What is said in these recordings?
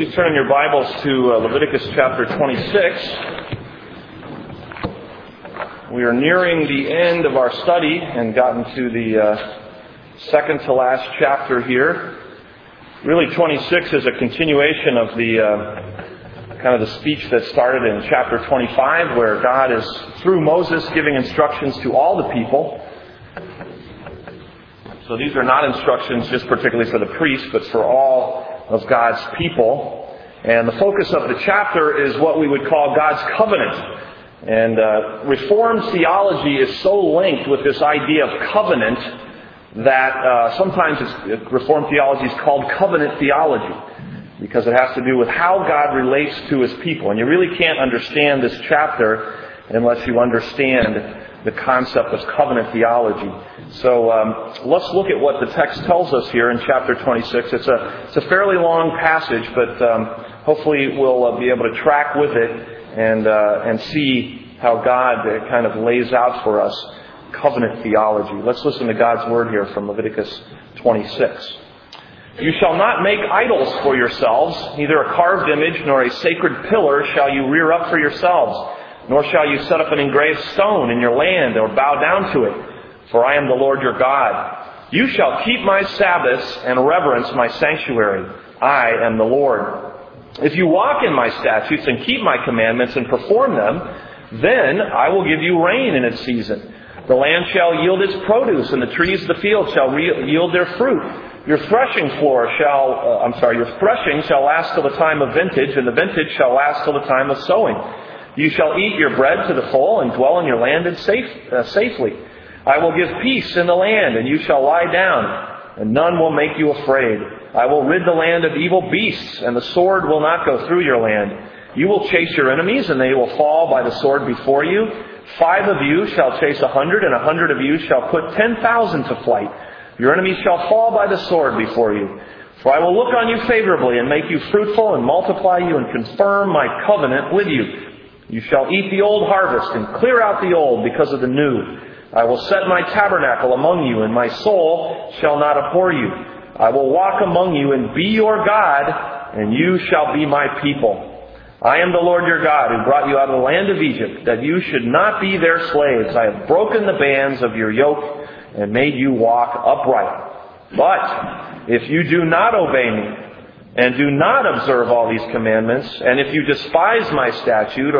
Please turn in your Bibles to Leviticus chapter 26. We are nearing the end of our study and gotten to the second to last chapter here. Really, 26 is a continuation of the kind of the speech that started in chapter 25, where God is, through Moses, giving instructions to all the people. So these are not instructions just particularly for the priests, but for all of God's people. And the focus of the chapter is what we would call God's covenant. And Reformed theology is so linked with this idea of covenant that sometimes Reformed theology is called covenant theology, because it has to do with how God relates to His people. And you really can't understand this chapter unless you understand the concept of covenant theology. So let's look at what the text tells us here in chapter 26. It's a fairly long passage, but hopefully we'll be able to track with it and see how God kind of lays out for us covenant theology. Let's listen to God's word here from Leviticus 26. You shall not make idols for yourselves, neither a carved image nor a sacred pillar shall you rear up for yourselves, nor shall you set up an engraved stone in your land or bow down to it. For I am the Lord your God. You shall keep my Sabbaths and reverence my sanctuary. I am the Lord. If you walk in my statutes and keep my commandments and perform them, then I will give you rain in its season. The land shall yield its produce, and the trees of the field shall yield their fruit. Your threshing shall last till the time of vintage, and the vintage shall last till the time of sowing. You shall eat your bread to the full and dwell in your land safely. I will give peace in the land, and you shall lie down, and none will make you afraid. I will rid the land of evil beasts, and the sword will not go through your land. You will chase your enemies, and they will fall by the sword before you. 5 of you shall chase 100, and 100 of you shall put 10,000 to flight. Your enemies shall fall by the sword before you. For I will look on you favorably, and make you fruitful, and multiply you, and confirm my covenant with you. You shall eat the old harvest, and clear out the old because of the new. I will set my tabernacle among you, and my soul shall not abhor you. I will walk among you and be your God, and you shall be my people. I am the Lord your God, who brought you out of the land of Egypt, that you should not be their slaves. I have broken the bands of your yoke and made you walk upright. But if you do not obey me, and do not observe all these commandments, and if you despise my statutes,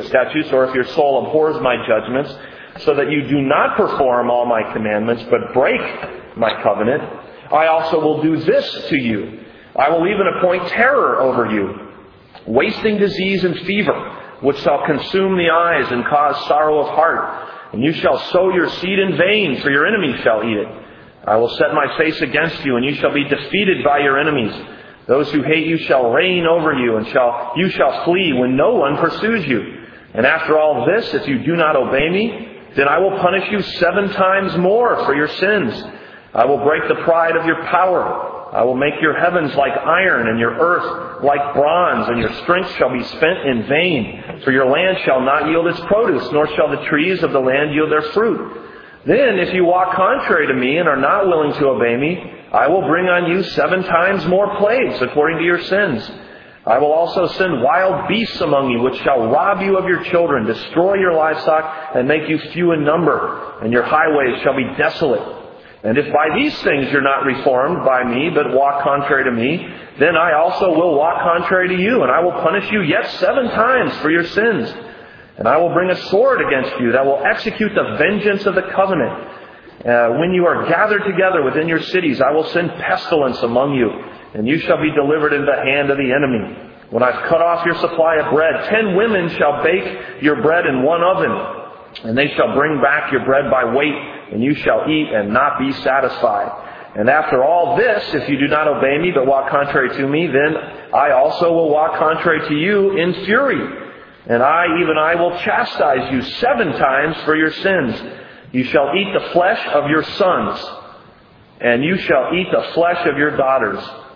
or if your soul abhors my judgments, so that you do not perform all my commandments, but break my covenant, I also will do this to you. I will even appoint terror over you, wasting disease and fever, which shall consume the eyes and cause sorrow of heart. And you shall sow your seed in vain, for your enemies shall eat it. I will set my face against you, and you shall be defeated by your enemies. Those who hate you shall reign over you, and you shall flee when no one pursues you. And after all this, if you do not obey me, then I will punish you 7 times more for your sins. I will break the pride of your power. I will make your heavens like iron, and your earth like bronze, and your strength shall be spent in vain. For your land shall not yield its produce, nor shall the trees of the land yield their fruit. Then, if you walk contrary to me and are not willing to obey me, I will bring on you 7 times more plagues according to your sins. I will also send wild beasts among you, which shall rob you of your children, destroy your livestock, and make you few in number, and your highways shall be desolate. And if by these things you're not reformed by me, but walk contrary to me, then I also will walk contrary to you, and I will punish you yet 7 times for your sins. And I will bring a sword against you that will execute the vengeance of the covenant. When you are gathered together within your cities, I will send pestilence among you, and you shall be delivered into the hand of the enemy. When I've cut off your supply of bread, 10 women shall bake your bread in one oven, and they shall bring back your bread by weight, and you shall eat and not be satisfied. And after all this, if you do not obey me, but walk contrary to me, then I also will walk contrary to you in fury. And I will chastise you 7 times for your sins. You shall eat the flesh of your sons, and you shall eat the flesh of your daughters.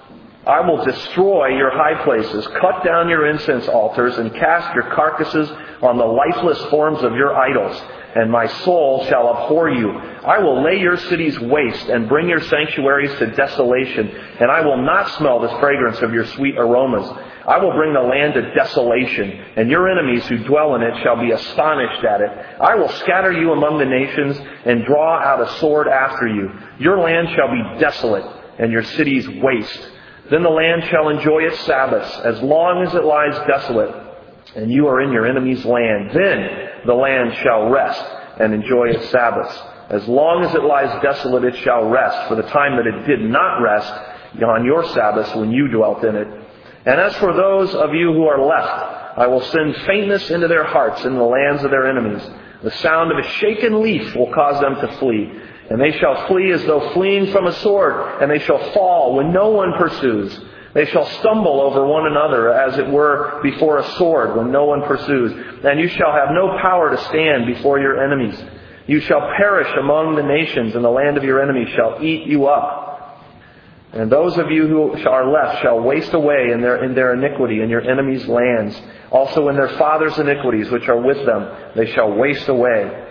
I will destroy your high places, cut down your incense altars, and cast your carcasses on the lifeless forms of your idols, and my soul shall abhor you. I will lay your cities waste and bring your sanctuaries to desolation, and I will not smell the fragrance of your sweet aromas. I will bring the land to desolation, and your enemies who dwell in it shall be astonished at it. I will scatter you among the nations and draw out a sword after you. Your land shall be desolate, and your cities waste. Then the land shall enjoy its Sabbaths as long as it lies desolate, and you are in your enemy's land. Then the land shall rest and enjoy its Sabbaths. As long as it lies desolate, it shall rest, for the time that it did not rest on your Sabbaths when you dwelt in it. And as for those of you who are left, I will send faintness into their hearts in the lands of their enemies. The sound of a shaken leaf will cause them to flee. And they shall flee as though fleeing from a sword, and they shall fall when no one pursues. They shall stumble over one another, as it were before a sword, when no one pursues. And you shall have no power to stand before your enemies. You shall perish among the nations, and the land of your enemies shall eat you up. And those of you who are left shall waste away in their iniquity in your enemies' lands. Also in their fathers' iniquities which are with them, they shall waste away.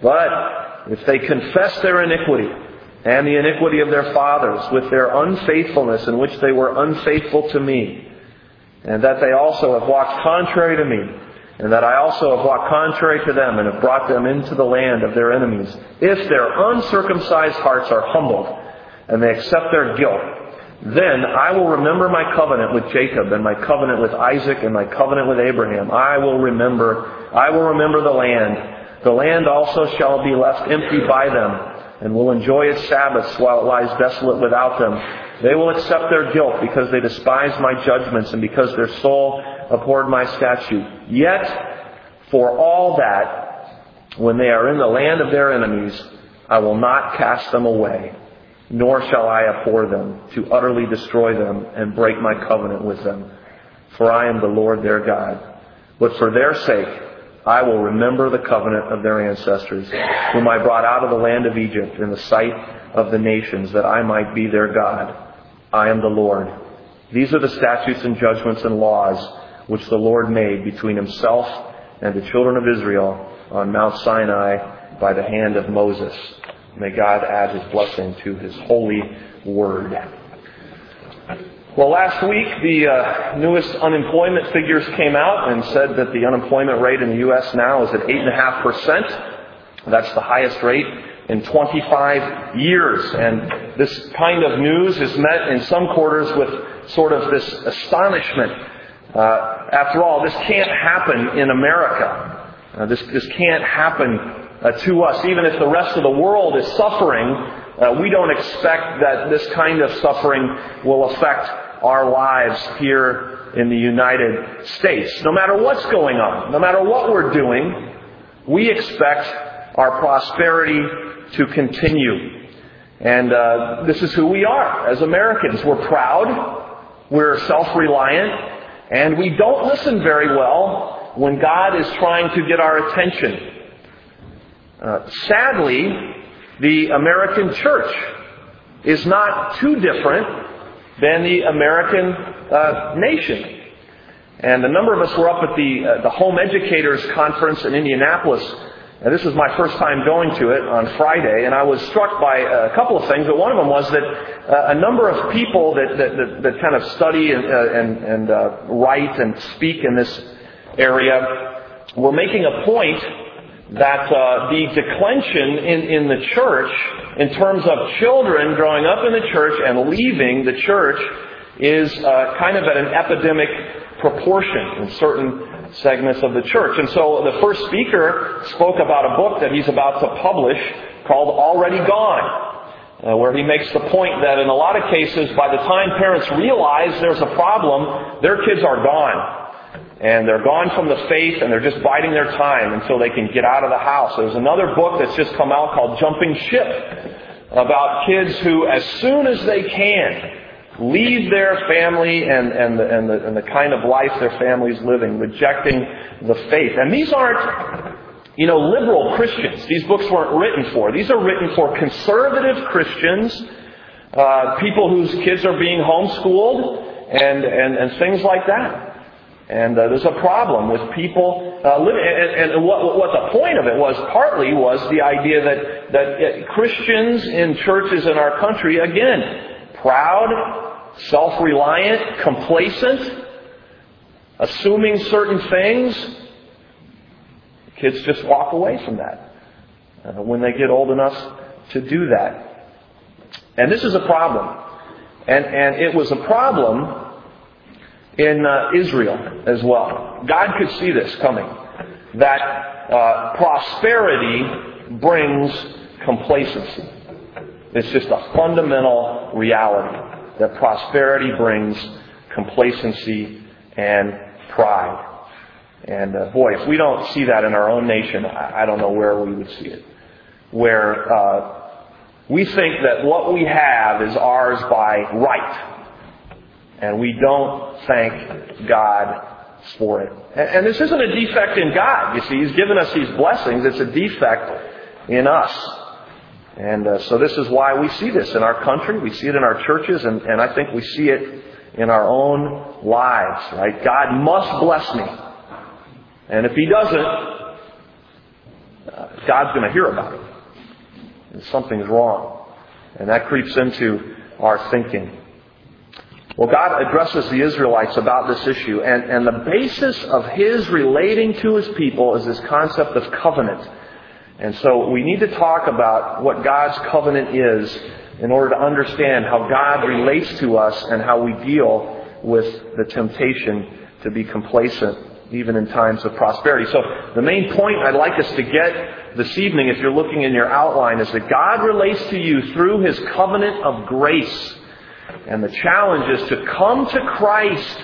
But if they confess their iniquity and the iniquity of their fathers with their unfaithfulness in which they were unfaithful to me, and that they also have walked contrary to me, and that I also have walked contrary to them and have brought them into the land of their enemies, if their uncircumcised hearts are humbled, and they accept their guilt, then I will remember my covenant with Jacob and my covenant with Isaac and my covenant with Abraham. I will remember the land. The land also shall be left empty by them, and will enjoy its Sabbaths while it lies desolate without them. They will accept their guilt because they despised my judgments and because their soul abhorred my statute. Yet, for all that, when they are in the land of their enemies, I will not cast them away, nor shall I abhor them, to utterly destroy them and break my covenant with them. For I am the Lord their God. But for their sake, I will remember the covenant of their ancestors, whom I brought out of the land of Egypt in the sight of the nations, that I might be their God. I am the Lord. These are the statutes and judgments and laws which the Lord made between himself and the children of Israel on Mount Sinai by the hand of Moses. May God add his blessing to his holy word. Well, last week the newest unemployment figures came out and said that the unemployment rate in the U.S. now is at 8.5%. That's the highest rate in 25 years. And this kind of news is met in some quarters with sort of this astonishment. After all, this can't happen in America. This can't happen to us. Even if the rest of the world is suffering, we don't expect that this kind of suffering will affect our lives here in the United States. No matter what's going on, no matter what we're doing, we expect our prosperity to continue. And this is who we are as Americans. We're proud, we're self-reliant, and we don't listen very well when God is trying to get our attention. Sadly, the American church is not too different than the American nation. And a number of us were up at the Home Educators Conference in Indianapolis. And this was my first time going to it on Friday, and I was struck by a couple of things. But one of them was that a number of people that kind of study and write and speak in this area were making a point that the declension in the church, in terms of children growing up in the church and leaving the church, is kind of at an epidemic proportion in certain segments of the church. And so the first speaker spoke about a book that he's about to publish called Already Gone, where he makes the point that in a lot of cases, by the time parents realize there's a problem, their kids are gone. And they're gone from the faith, and they're just biding their time until they can get out of the house. There's another book that's just come out called Jumping Ship, about kids who, as soon as they can, leave their family and the kind of life their family's living, rejecting the faith. And these aren't, liberal Christians. These books weren't written for. These are written for conservative Christians, people whose kids are being homeschooled, and things like that. And there's a problem with people living. And what the point of it was, partly, was the idea that Christians in churches in our country, again, proud, self-reliant, complacent, assuming certain things, kids just walk away from that when they get old enough to do that. And this is a problem. And it was a problem in Israel as well. God could see this coming. That prosperity brings complacency. It's just a fundamental reality that prosperity brings complacency and pride. And boy, if we don't see that in our own nation, I don't know where we would see it. Where we think that what we have is ours by right. And we don't thank God for it. And this isn't a defect in God. You see, He's given us these blessings. It's a defect in us. And so this is why we see this in our country. We see it in our churches. And I think we see it in our own lives. Right? God must bless me. And if He doesn't, God's going to hear about it. And something's wrong. And that creeps into our thinking. Well, God addresses the Israelites about this issue, and the basis of His relating to His people is this concept of covenant. And so we need to talk about what God's covenant is in order to understand how God relates to us and how we deal with the temptation to be complacent, even in times of prosperity. So the main point I'd like us to get this evening, if you're looking in your outline, is that God relates to you through His covenant of grace. And the challenge is to come to Christ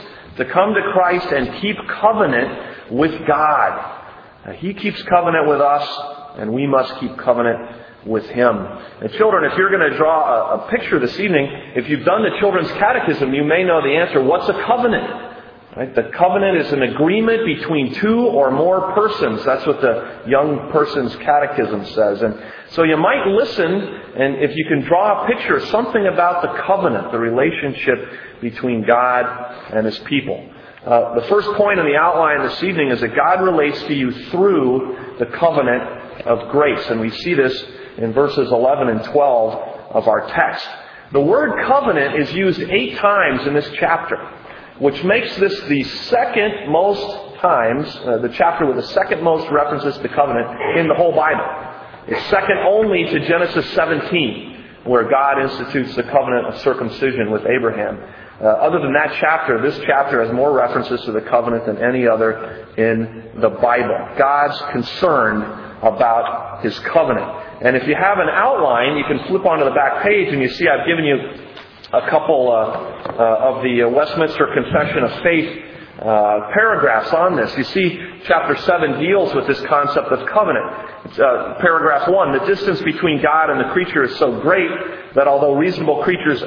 and keep covenant with God. He keeps covenant with us, and we must keep covenant with Him. And children, if you're going to draw a picture this evening, if you've done the Children's Catechism, you may know the answer. What's a covenant? Right? The covenant is an agreement between two or more persons. That's what the Young Person's Catechism says. And so you might listen, and if you can draw a picture, something about the covenant, the relationship between God and His people. The first point in the outline this evening is that God relates to you through the covenant of grace. And we see this in verses 11 and 12 of our text. The word covenant is used 8 times in this chapter, which makes this the second most times, the chapter with the second most references to covenant in the whole Bible. It's second only to Genesis 17, where God institutes the covenant of circumcision with Abraham. Other than that chapter, this chapter has more references to the covenant than any other in the Bible. God's concerned about His covenant. And if you have an outline, you can flip onto the back page and you see I've given you a couple of the Westminster Confession of Faith paragraphs on this. You see, chapter 7 deals with this concept of covenant. Paragraph 1, the distance between God and the creature is so great that although reasonable creatures do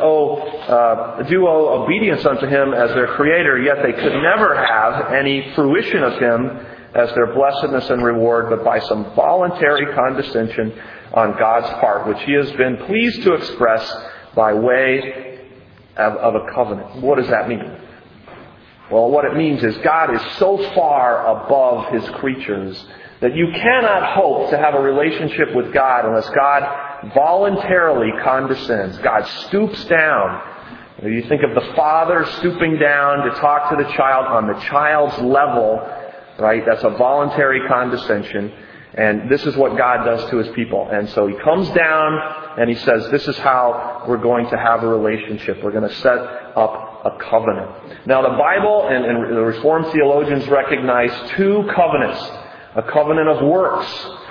owe obedience unto Him as their Creator, yet they could never have any fruition of Him as their blessedness and reward, but by some voluntary condescension on God's part, which He has been pleased to express by way of a covenant. What does that mean? Well, what it means is God is so far above His creatures that you cannot hope to have a relationship with God unless God voluntarily condescends. God stoops down. You think of the father stooping down to talk to the child on the child's level, right? That's a voluntary condescension. And this is what God does to His people. And so He comes down and He says, this is how we're going to have a relationship. We're going to set up a covenant. Now the Bible and the Reformed theologians recognize 2 covenants. A covenant of works,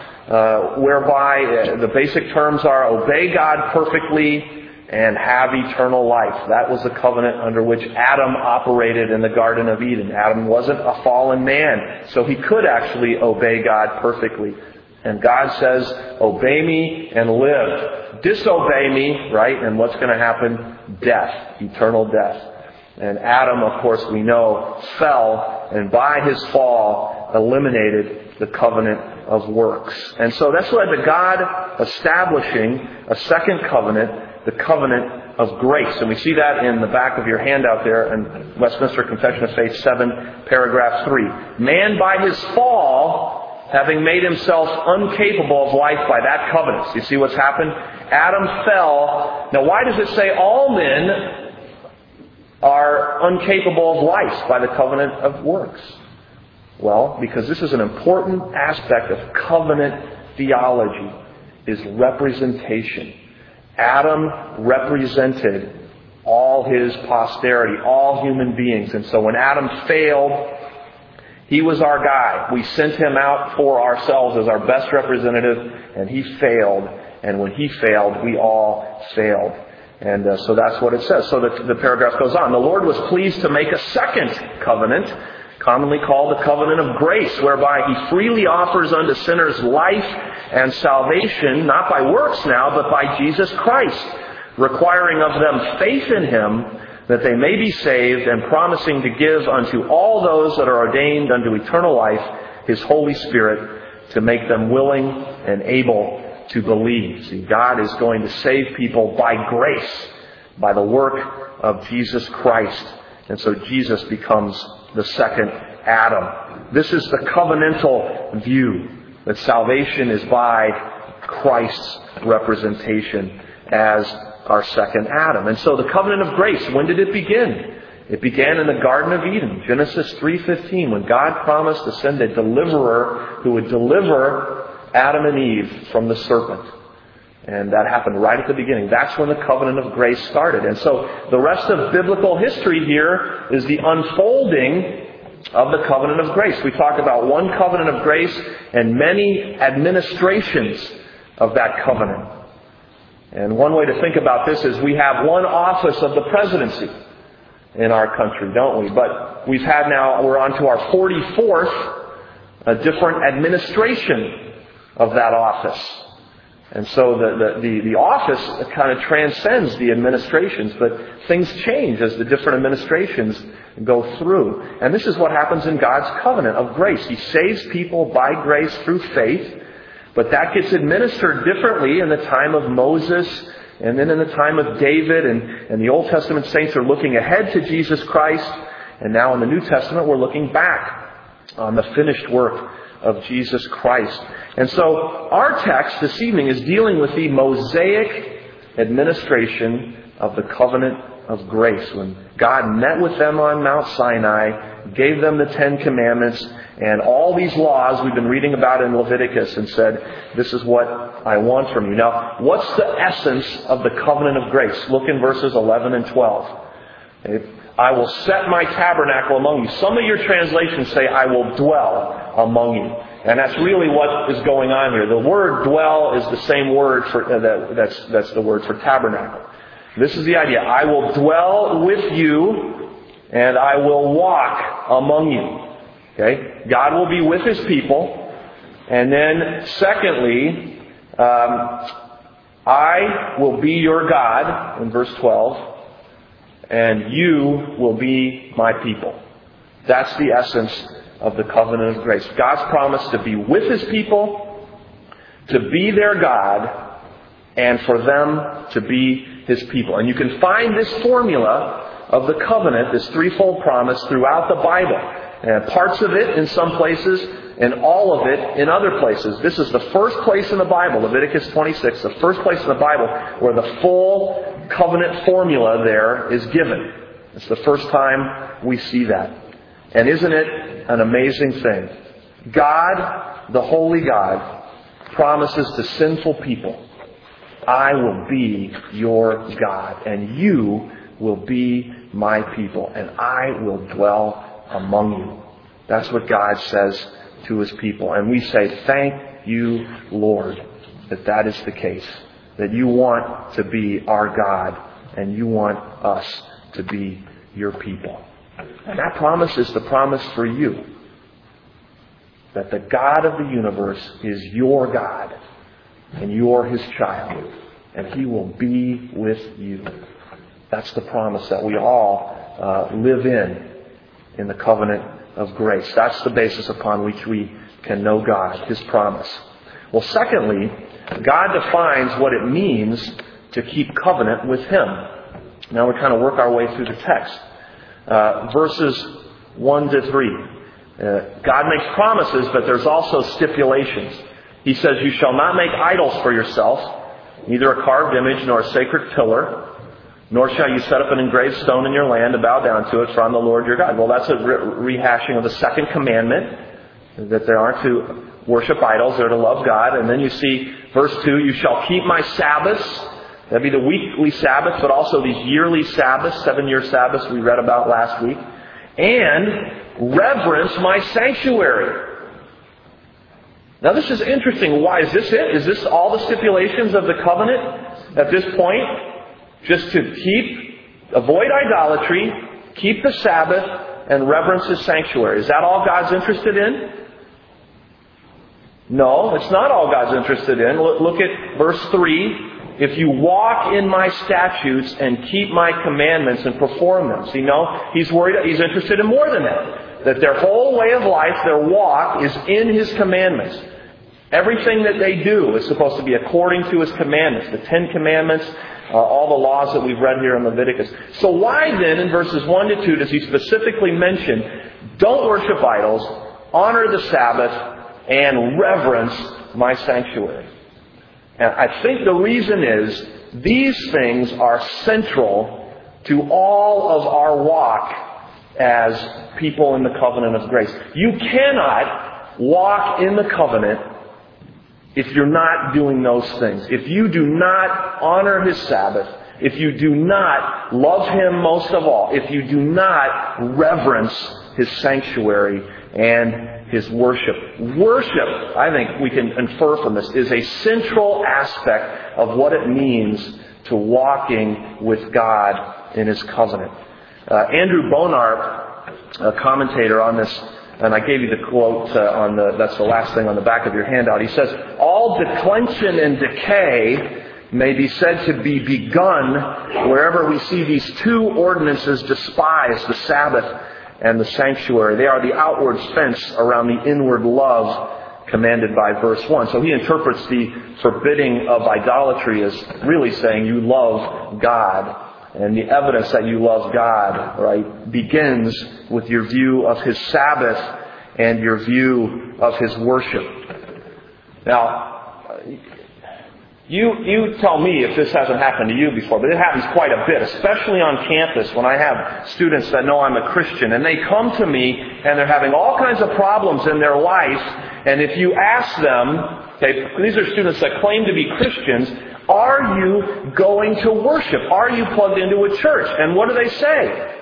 whereby the basic terms are obey God perfectly and have eternal life. That was the covenant under which Adam operated in the Garden of Eden. Adam wasn't a fallen man, so he could actually obey God perfectly. And God says, obey me and live. Disobey me, right? And what's going to happen? Death, eternal death. And Adam, of course, we know, fell, and by his fall, eliminated the covenant of works. And so that's led to God establishing a second covenant, the covenant of grace. And we see that in the back of your handout there in Westminster Confession of Faith 7, paragraph 3. Man by his fall, having made himself incapable of life by that covenant. You see what's happened? Adam fell. Now why does it say all men are incapable of life by the covenant of works? Well, because this is an important aspect of covenant theology, is representation. Adam represented all his posterity, all human beings. And so when Adam failed, he was our guy. We sent him out for ourselves as our best representative, and he failed. And when he failed, we all failed. And so that's what it says. So the paragraph goes on. The Lord was pleased to make a second covenant, commonly called the covenant of grace, whereby he freely offers unto sinners life and salvation, not by works now, but by Jesus Christ, requiring of them faith in him, that they may be saved, and promising to give unto all those that are ordained unto eternal life his Holy Spirit, to make them willing and able to believe. See, God is going to save people by grace, by the work of Jesus Christ. And so Jesus becomes the second Adam. This is the covenantal view, that salvation is by Christ's representation as our second Adam. And so the covenant of grace, when did it begin? It began in the Garden of Eden, Genesis 3:15, when God promised to send a deliverer who would deliver Adam and Eve from the serpent. And that happened right at the beginning. That's when the covenant of grace started. And so the rest of biblical history here is the unfolding of the covenant of grace. We talk about one covenant of grace and many administrations of that covenant. And one way to think about this is we have one office of the presidency in our country, don't we? But we're on to our 44th different administration of that office. And so the office kind of transcends the administrations, but things change as the different administrations go through. And this is what happens in God's covenant of grace. He saves people by grace through faith, but that gets administered differently in the time of Moses and then in the time of David. And the Old Testament saints are looking ahead to Jesus Christ. And now in the New Testament, we're looking back on the finished work of Jesus Christ. And so our text this evening is dealing with the Mosaic administration of the covenant of grace. When God met with them on Mount Sinai, gave them the Ten Commandments, and all these laws we've been reading about in Leviticus, and said, this is what I want from you. Now, what's the essence of the covenant of grace? Look in verses 11 and 12. I will set my tabernacle among you. Some of your translations say, I will dwell among you. And that's really what is going on here. The word dwell is the same word for that's the word for tabernacle. This is the idea. I will dwell with you, and I will walk among you. Okay? God will be with his people. And then, secondly, I will be your God, in verse 12, and you will be my people. That's the essence of the covenant of grace. God's promise to be with his people, to be their God, and for them to be his people. And you can find this formula of the covenant, this threefold promise, throughout the Bible. And parts of it in some places, and all of it in other places. This is the first place in the Bible, Leviticus 26, the first place in the Bible where the full covenant formula there is given. It's the first time we see that. And isn't it an amazing thing? God, the holy God, promises to sinful people, I will be your God, and you will be my people, and I will dwell among you. That's what God says to his people. And we say, thank you, Lord, that is the case. That you want to be our God, and you want us to be your people. And that promise is the promise for you. That the God of the universe is your God, and you're his child, and he will be with you. That's the promise that we all live in the covenant of grace. That's the basis upon which we can know God, his promise. Well, secondly, God defines what it means to keep covenant with him. Now we kind of work our way through the text. Verses 1 to 3. God makes promises, but there's also stipulations. He says, "You shall not make idols for yourself, neither a carved image nor a sacred pillar, nor shall you set up an engraved stone in your land to bow down to it, for I'm the Lord your God." Well, that's a rehashing of the second commandment, that they aren't to worship idols, they're to love God. And then you see verse 2, "You shall keep my Sabbaths." That'd be the weekly Sabbaths, but also these yearly Sabbaths, 7-year Sabbaths we read about last week. "And reverence my sanctuary." Now this is interesting. Why is this it? Is this all the stipulations of the covenant at this point? Just to avoid idolatry, keep the Sabbath, and reverence His sanctuary. Is that all God's interested in? No, it's not all God's interested in. Look at verse 3. "If you walk in my statutes and keep my commandments and perform them." See, no, He's worried, He's interested in more than that. That their whole way of life, their walk, is in His commandments. Everything that they do is supposed to be according to His commandments. The 10 Commandments, all the laws that we've read here in Leviticus. So why then, in verses 1 to 2, does He specifically mention, don't worship idols, honor the Sabbath, and reverence my sanctuary? And I think the reason is, these things are central to all of our walk as people in the covenant of grace. You cannot walk in the covenant if you're not doing those things. If you do not honor His Sabbath, if you do not love Him most of all, if you do not reverence His sanctuary and His worship. Worship, I think we can infer from this, is a central aspect of what it means to walking with God in His covenant. Andrew Bonar, a commentator on this, and I gave you the quote that's the last thing on the back of your handout. He says, "All declension and decay may be said to be begun wherever we see these two ordinances despised, the Sabbath and the sanctuary. They are the outward fence around the inward love commanded by verse 1. So he interprets the forbidding of idolatry as really saying you love God. And the evidence that you love God, right, begins with your view of His Sabbath and your view of His worship. Now, you tell me if this hasn't happened to you before, but it happens quite a bit, especially on campus when I have students that know I'm a Christian, and they come to me and they're having all kinds of problems in their life, and if you ask them, okay, these are students that claim to be Christians, are you going to worship? Are you plugged into a church? And what do they say?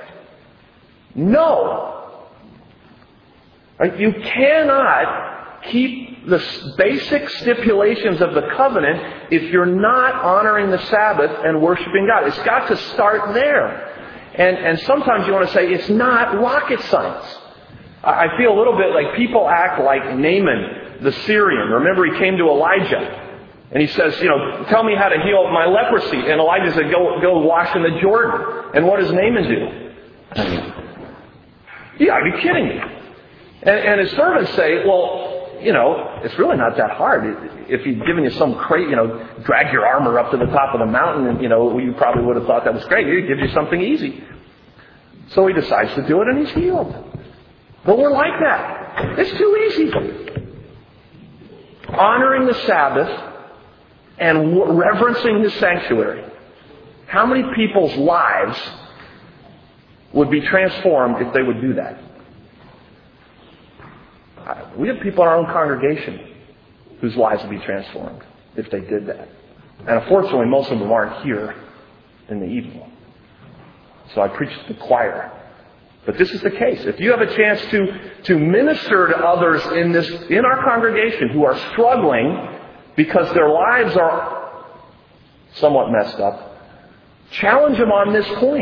No. Right? You cannot keep the basic stipulations of the covenant if you're not honoring the Sabbath and worshiping God. It's got to start there. And sometimes you want to say it's not rocket science. I feel a little bit like people act like Naaman the Syrian. Remember, he came to Elijah. And he says, tell me how to heal my leprosy. And Elijah said, go wash in the Jordan. And what does Naaman do? You gotta be kidding me. And his servants say, well, it's really not that hard. If he'd given you some crate, drag your armor up to the top of the mountain, and, you probably would have thought that was great. He'd give you something easy. So he decides to do it, and he's healed. But we're like that. It's too easy. Honoring the Sabbath and reverencing His sanctuary. How many people's lives would be transformed if they would do that? We have people in our own congregation whose lives would be transformed if they did that. And unfortunately, most of them aren't here in the evening. So I preach to the choir. But this is the case. If you have a chance to minister to others in our congregation who are struggling because their lives are somewhat messed up, challenge them on this point.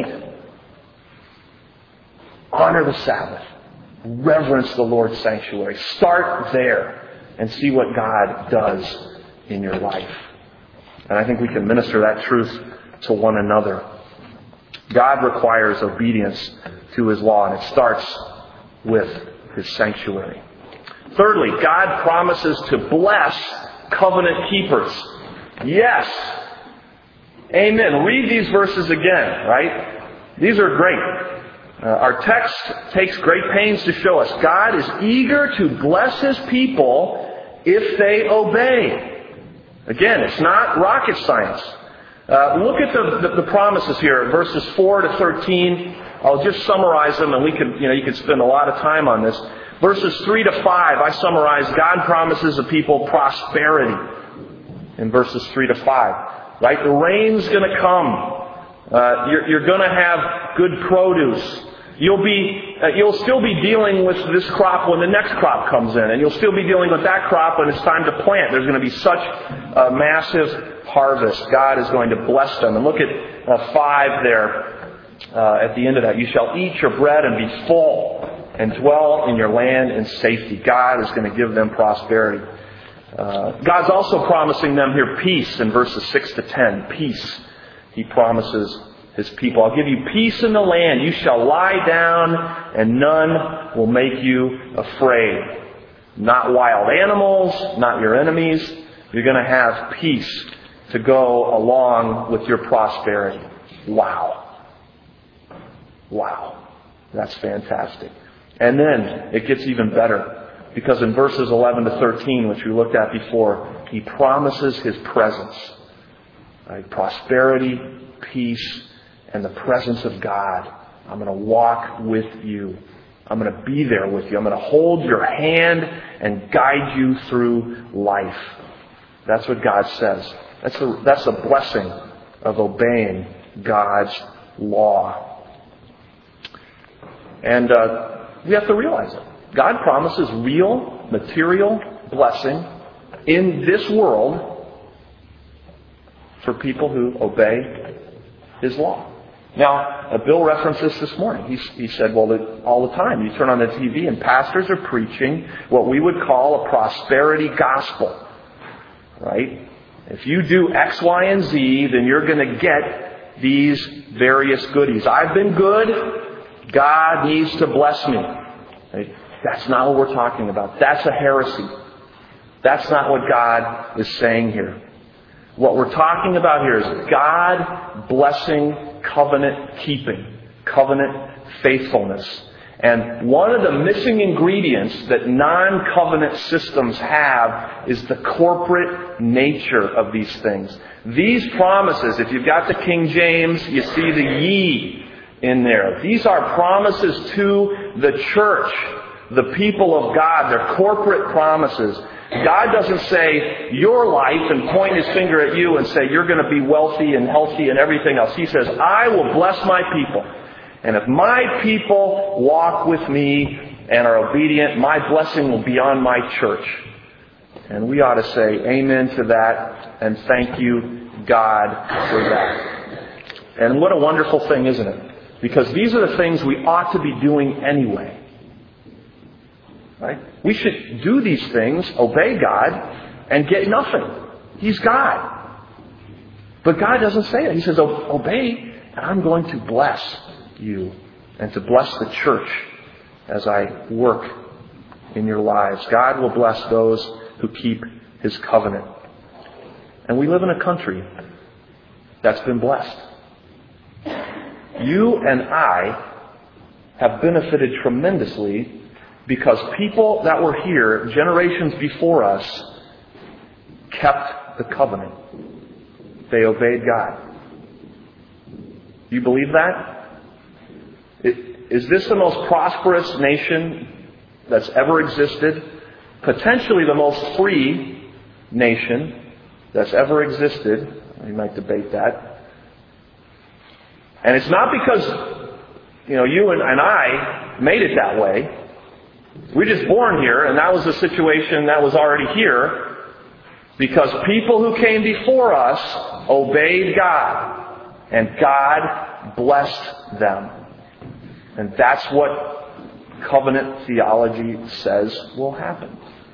Honor the Sabbath. Reverence the Lord's sanctuary. Start there and see what God does in your life. And I think we can minister that truth to one another. God requires obedience to His law, and it starts with His sanctuary. Thirdly, God promises to bless covenant keepers. Yes. Amen. Read these verses again, right? These are great. Our text takes great pains to show us God is eager to bless His people if they obey. Again, it's not rocket science. Look at the promises here, verses 4 to 13. I'll just summarize them, and you could spend a lot of time on this. Verses 3 to 5, I summarize God promises the people prosperity in verses 3 to 5. Right? The rain's going to come. You're going to have good produce. You'll still be dealing with this crop when the next crop comes in, and you'll still be dealing with that crop when it's time to plant. There's going to be such a massive harvest. God is going to bless them. And look at 5 there at the end of that. You shall eat your bread and be full, and dwell in your land in safety. God is going to give them prosperity. God's also promising them here peace in verses 6 to 10. Peace. He promises His people. I'll give you peace in the land. You shall lie down, and none will make you afraid. Not wild animals, not your enemies. You're going to have peace to go along with your prosperity. Wow. Wow. That's fantastic. And then it gets even better. Because in verses 11 to 13, which we looked at before, He promises His presence. Right? Prosperity, peace, and the presence of God. I'm going to walk with you. I'm going to be there with you. I'm going to hold your hand and guide you through life. That's what God says. That's the blessing of obeying God's law. And we have to realize it. God promises real, material blessing in this world for people who obey His law. Now, Bill referenced this morning. He said, well, all the time you turn on the TV and pastors are preaching what we would call a prosperity gospel. Right? If you do X, Y, and Z, then you're going to get these various goodies. I've been good. God needs to bless me. Right? That's not what we're talking about. That's a heresy. That's not what God is saying here. What we're talking about here is God blessing covenant keeping, covenant faithfulness. And one of the missing ingredients that non-covenant systems have is the corporate nature of these things. These promises, if you've got the King James, you see the ye in there. These are promises to the church, the people of God. They're corporate promises. God doesn't say your life and point His finger at you and say you're going to be wealthy and healthy and everything else. He says, I will bless my people. And if my people walk with me and are obedient, my blessing will be on my church. And we ought to say amen to that and thank you, God, for that. And what a wonderful thing, isn't it? Because these are the things we ought to be doing anyway. Right? We should do these things, obey God, and get nothing. He's God. But God doesn't say that. He says, obey, and I'm going to bless you and to bless the church as I work in your lives. God will bless those who keep His covenant. And we live in a country that's been blessed. You and I have benefited tremendously because people that were here generations before us kept the covenant. They obeyed God. Do you believe that? Is this the most prosperous nation that's ever existed? Potentially the most free nation that's ever existed. We might debate that. And it's not because, you and I made it that way. We're just born here, and that was the situation that was already here because people who came before us obeyed God, and God blessed them. And that's what covenant theology says will happen.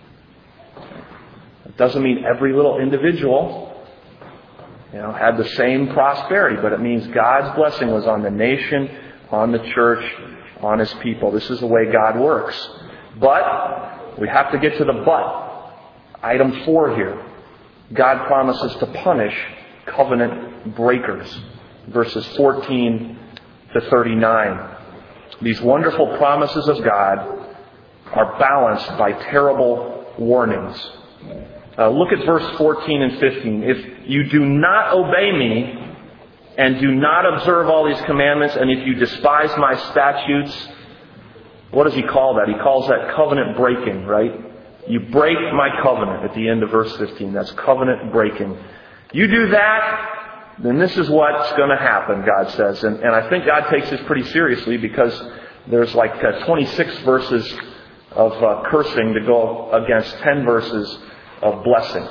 It doesn't mean every little individual had the same prosperity, but it means God's blessing was on the nation, on the church, on His people. This is the way God works. But we have to get to the but. Item 4 here. God promises to punish covenant breakers. Verses 14 to 39. These wonderful promises of God are balanced by terrible warnings. Look at verse 14 and 15. If you do not obey me and do not observe all these commandments, and if you despise my statutes, what does he call that? He calls that covenant breaking, right? You break my covenant at the end of verse 15. That's covenant breaking. You do that, then this is what's going to happen, God says. And I think God takes this pretty seriously, because there's like 26 verses of cursing to go against 10 verses of blessing.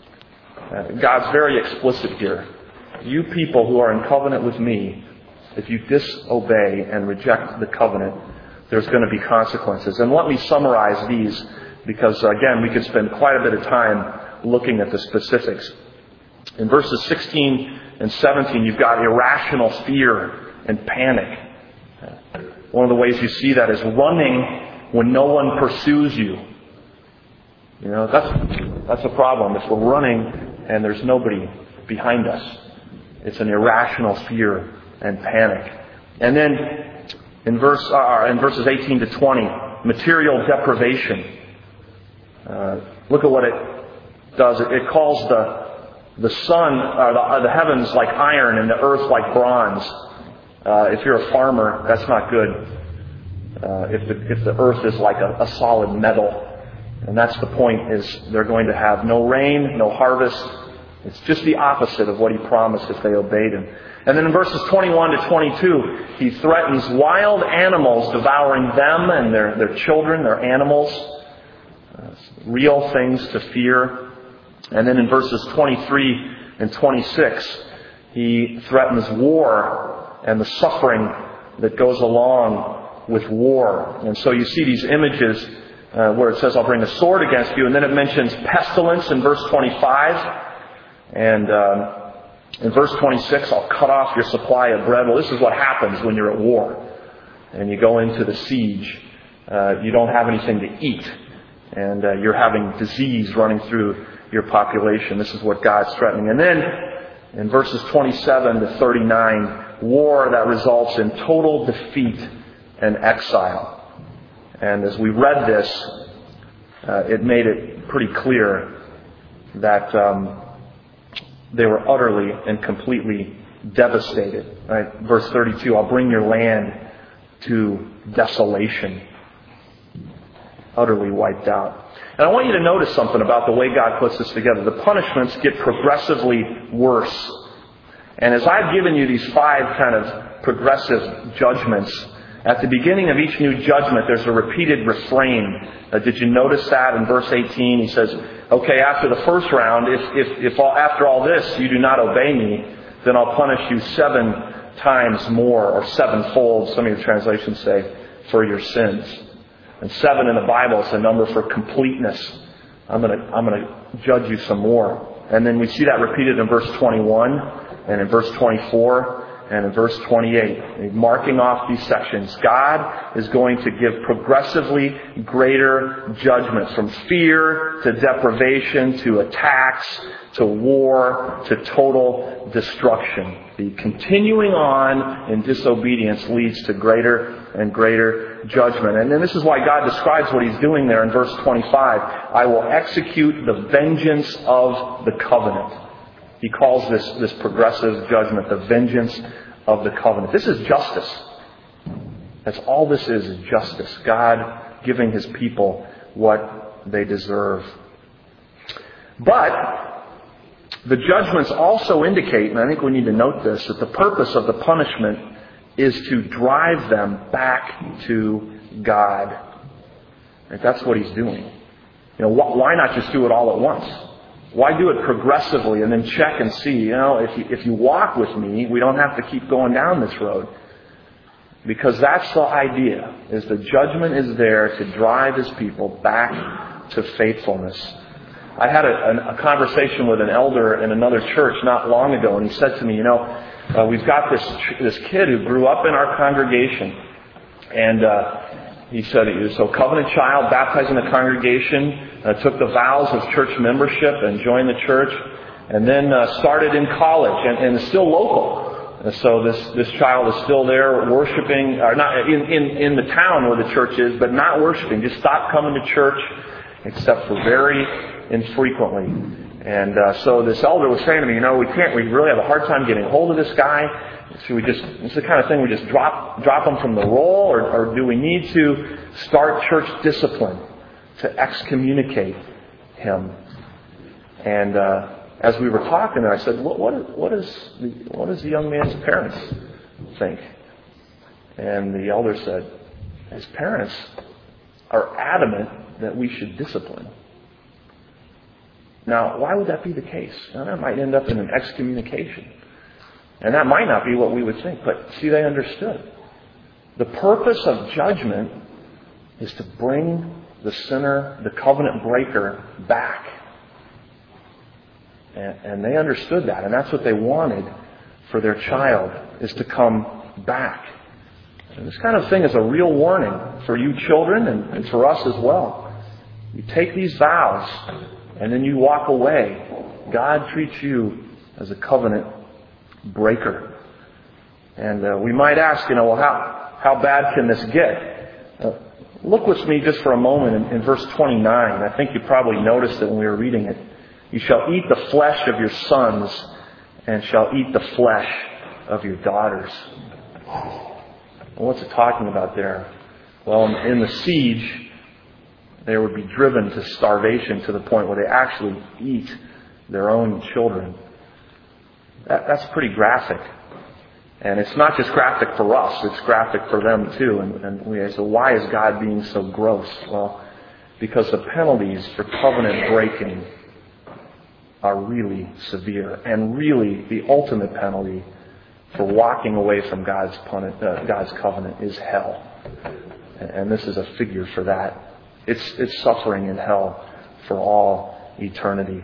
God's very explicit here. You people who are in covenant with me, if you disobey and reject the covenant, there's going to be consequences. And let me summarize these, because again, we could spend quite a bit of time looking at the specifics. In verses 16 and 17, you've got irrational fear and panic. One of the ways you see that is running when no one pursues you. You know, that's a problem. If we're running and there's nobody behind us, it's an irrational fear and panic. And then in verses 18 to 20, material deprivation. Look at what it does. It calls the sun, or the heavens like iron and the earth like bronze. If you're a farmer, that's not good. If the earth is like a solid metal. And that's the point, is they're going to have no rain, no harvest. It's just the opposite of what he promised if they obeyed him. And then in verses 21 to 22, he threatens wild animals devouring them and their children, their animals. Real things to fear. And then in verses 23 and 26, he threatens war and the suffering that goes along with war. And so you see these images where it says, I'll bring a sword against you. And then it mentions pestilence in verse 25. And in verse 26, I'll cut off your supply of bread. Well, this is what happens when you're at war. And you go into the siege. You don't have anything to eat. And you're having disease running through your population. This is what God's threatening. And then in verses 27 to 39, war that results in total defeat and exile. And as we read this, it made it pretty clear that they were utterly and completely devastated. Right? Verse 32, I'll bring your land to desolation. Utterly wiped out. And I want you to notice something about the way God puts this together. The punishments get progressively worse. And as I've given you these 5 kind of progressive judgments, at the beginning of each new judgment, there's a repeated refrain. Did you notice that in verse 18? He says, okay, after the first round, if after all this you do not obey me, then I'll punish you 7 times more, or 7-fold, some of your translations say, for your sins. And 7 in the Bible is a number for completeness. I'm going to judge you some more. And then we see that repeated in verse 21 and in verse 24. And in verse 28, marking off these sections, God is going to give progressively greater judgments, from fear to deprivation to attacks to war to total destruction. The continuing on in disobedience leads to greater and greater judgment. And then this is why God describes what he's doing there in verse 25. I will execute the vengeance of the covenant. He calls this progressive judgment the vengeance of the covenant. This is justice. That's all this is justice. God giving his people what they deserve. But the judgments also indicate, and I think we need to note this, that the purpose of the punishment is to drive them back to God. And that's what he's doing. You know, why not just do it all at once? Why do it progressively and then check and see, you know, if you walk with me, we don't have to keep going down this road. Because that's the idea, is the judgment is there to drive his people back to faithfulness. I had a conversation with an elder in another church not long ago, and he said to me, you know, we've got this kid who grew up in our congregation, and he said he was a covenant child, baptized in the congregation, took the vows of church membership and joined the church. and then started in college and is still local. And so this child is still there worshiping, or not in the town where the church is, but not worshiping. Just stopped coming to church except for very infrequently. And so this elder was saying to me, we really have a hard time getting hold of this guy. Should we it's the kind of thing we just drop him from the roll, or do we need to start church discipline to excommunicate him? And as we were talking there, I said, what does the young man's parents think? And the elder said, his parents are adamant that we should discipline. Now, why would that be the case? Now, that might end up in an excommunication. And that might not be what we would think, but see, they understood. The purpose of judgment is to bring the sinner, the covenant breaker, back. And they understood that, and that's what they wanted for their child, is to come back. And this kind of thing is a real warning for you children and for us as well. You take these vows, and then you walk away. God treats you as a covenant breaker. And we might ask, well, how bad can this get? Look with me just for a moment in verse 29. I think you probably noticed it when we were reading it. You shall eat the flesh of your sons, and shall eat the flesh of your daughters. What's it talking about there? Well, in the siege, they would be driven to starvation to the point where they actually eat their own children. That's pretty graphic. And it's not just graphic for us, it's graphic for them too. And so why is God being so gross? Well, because the penalties for covenant breaking are really severe. And really, the ultimate penalty for walking away from God's covenant is hell. And this is a figure for that. It's suffering in hell for all eternity.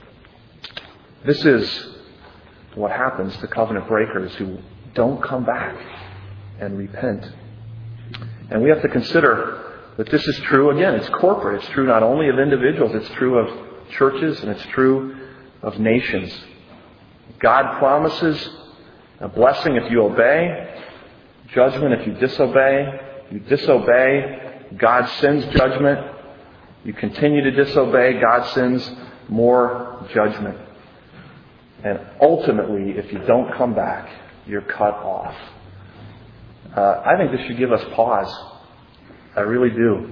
This is what happens to covenant breakers who don't come back and repent. And we have to consider that this is true, again, it's corporate. It's true not only of individuals, it's true of churches, and it's true of nations. God promises a blessing if you obey, judgment if you disobey. You disobey, God sends judgment. You continue to disobey, God sends more judgment. And ultimately, if you don't come back, you're cut off. I think this should give us pause. I really do.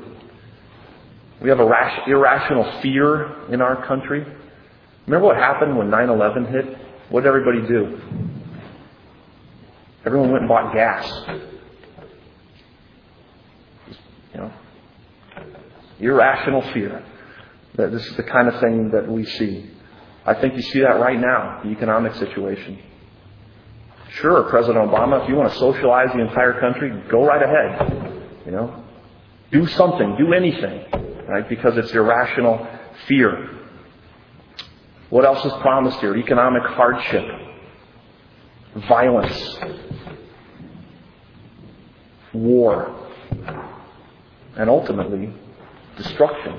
We have irrational fear in our country. Remember what happened when 9/11 hit? What did everybody do? Everyone went and bought gas. Irrational fear. That this is the kind of thing that we see. I think you see that right now, the economic situation. Sure, President Obama, if you want to socialize the entire country, go right ahead. Do something, do anything, right? Because it's irrational fear. What else is promised here? Economic hardship, violence, war, and ultimately, destruction.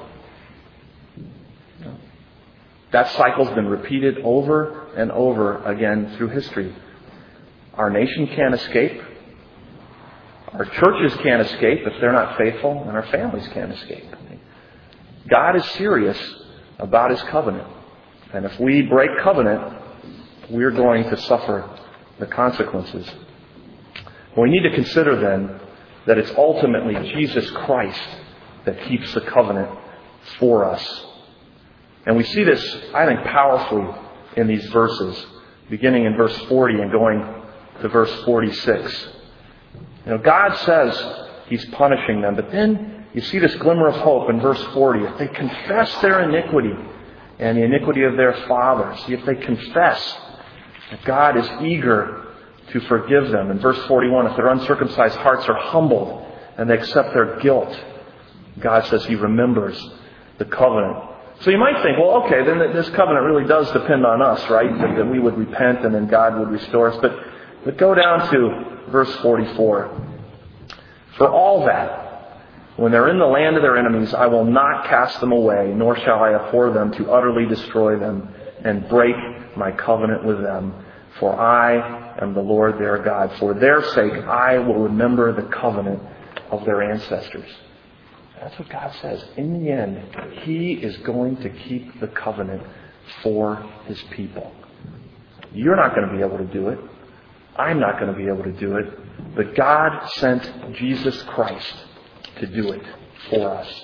That cycle's been repeated over and over again through history. Our nation can't escape. Our churches can't escape if they're not faithful, and our families can't escape. God is serious about His covenant. And if we break covenant, we're going to suffer the consequences. We need to consider then that it's ultimately Jesus Christ that keeps the covenant for us. And we see this, I think, powerfully in these verses, beginning in verse 40 and going to verse 46. God says He's punishing them, but then you see this glimmer of hope in verse 40. If they confess their iniquity and the iniquity of their fathers, if they confess that God is eager to forgive them. In verse 41, if their uncircumcised hearts are humbled and they accept their guilt, God says He remembers the covenant. So you might think, well, okay, then this covenant really does depend on us, right? That we would repent and then God would restore us. But go down to verse 44. For all that, when they're in the land of their enemies, I will not cast them away, nor shall I abhor them to utterly destroy them. and break my covenant with them. For I am the Lord their God. For their sake I will remember the covenant of their ancestors. That's what God says. In the end, He is going to keep the covenant for His people. You're not going to be able to do it. I'm not going to be able to do it. But God sent Jesus Christ to do it for us.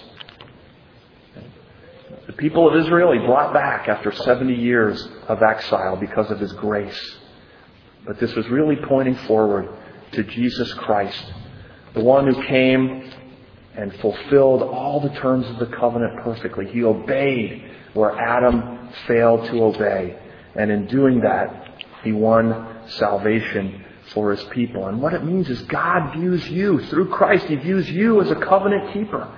The people of Israel He brought back after 70 years of exile because of His grace. But this was really pointing forward to Jesus Christ, the one who came and fulfilled all the terms of the covenant perfectly. He obeyed where Adam failed to obey. And in doing that, He won salvation for His people. And what it means is God views you, through Christ, He views you as a covenant keeper.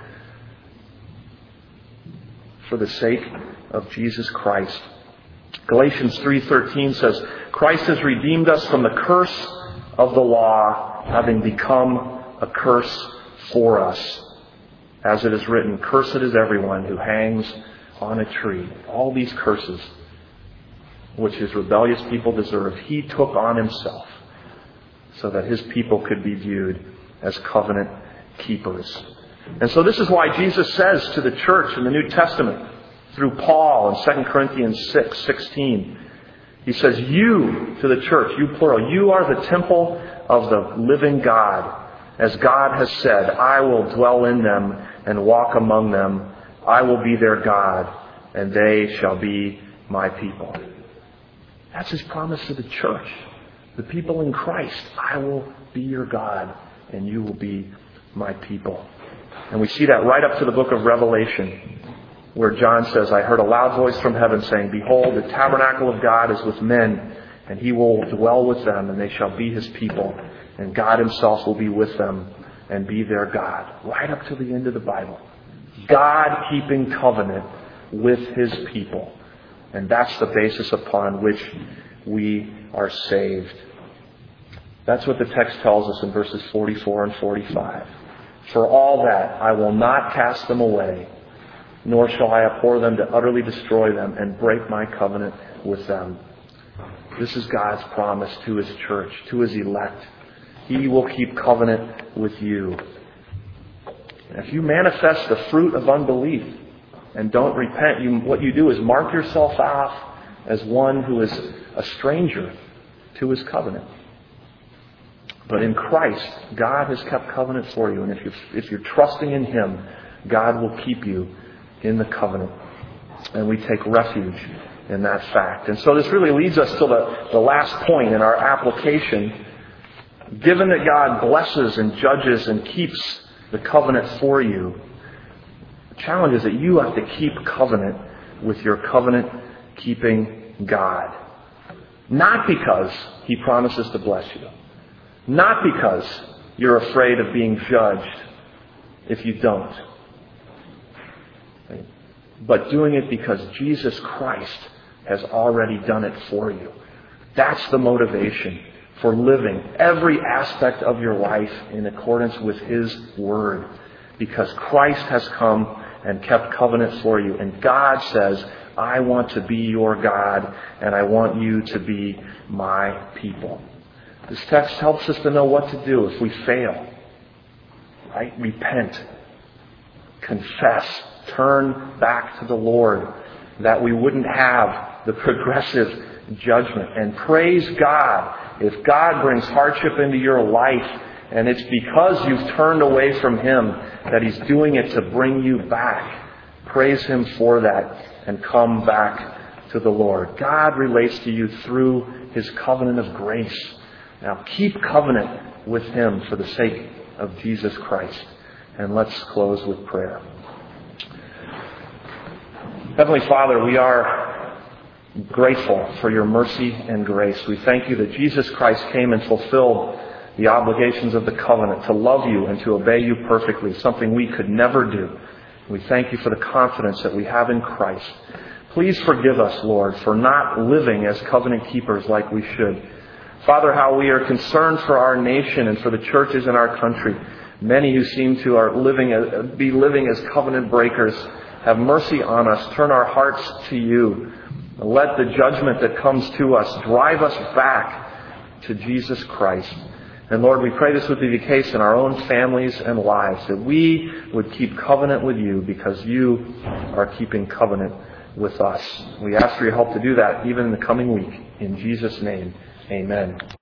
For the sake of Jesus Christ. Galatians 3:13 says, Christ has redeemed us from the curse of the law, having become a curse for us. As it is written, cursed is everyone who hangs on a tree. All these curses, which His rebellious people deserve, He took on Himself so that His people could be viewed as covenant keepers. And so this is why Jesus says to the church in the New Testament, through Paul in 2 Corinthians 6:16, He says, you, to the church, you plural, you are the temple of the living God. As God has said, I will dwell in them and walk among them. I will be their God, and they shall be my people. That's His promise to the church. The people in Christ. I will be your God, and you will be my people. And we see that right up to the book of Revelation, where John says, I heard a loud voice from heaven saying, behold, the tabernacle of God is with men, and He will dwell with them, and they shall be His people. And God Himself will be with them and be their God. Right up to the end of the Bible. God keeping covenant with His people. And that's the basis upon which we are saved. That's what the text tells us in verses 44 and 45. For all that, I will not cast them away, nor shall I abhor them to utterly destroy them and break my covenant with them. This is God's promise to His church, to His elect. He will keep covenant with you. And if you manifest the fruit of unbelief and don't repent, what you do is mark yourself off as one who is a stranger to His covenant. But in Christ, God has kept covenant for you. And if you're trusting in Him, God will keep you in the covenant. And we take refuge in that fact. And so this really leads us to the last point in our application. Given that God blesses and judges and keeps the covenant for you, the challenge is that you have to keep covenant with your covenant-keeping God. Not because He promises to bless you. Not because you're afraid of being judged if you don't. But doing it because Jesus Christ has already done it for you. That's the motivation for living every aspect of your life in accordance with His Word. Because Christ has come and kept covenant for you. And God says, I want to be your God, and I want you to be my people. This text helps us to know what to do if we fail. Right? Repent. Confess. Turn back to the Lord, that we wouldn't have the progressive judgment. And praise God if God brings hardship into your life and it's because you've turned away from Him that He's doing it to bring you back. Praise Him for that and come back to the Lord. God relates to you through His covenant of grace. Now keep covenant with Him for the sake of Jesus Christ. And let's close with prayer. Heavenly Father, we are grateful for your mercy and grace. We thank you that Jesus Christ came and fulfilled the obligations of the covenant to love you and to obey you perfectly, something we could never do. We thank you for the confidence that we have in Christ. Please forgive us, Lord, for not living as covenant keepers like we should. Father, how we are concerned for our nation and for the churches in our country. Many who seem to be living as covenant breakers. Have mercy on us. Turn our hearts to you. Let the judgment that comes to us drive us back to Jesus Christ. And Lord, we pray this would be the case in our own families and lives, that we would keep covenant with you because you are keeping covenant with us. We ask for your help to do that even in the coming week. In Jesus' name, amen.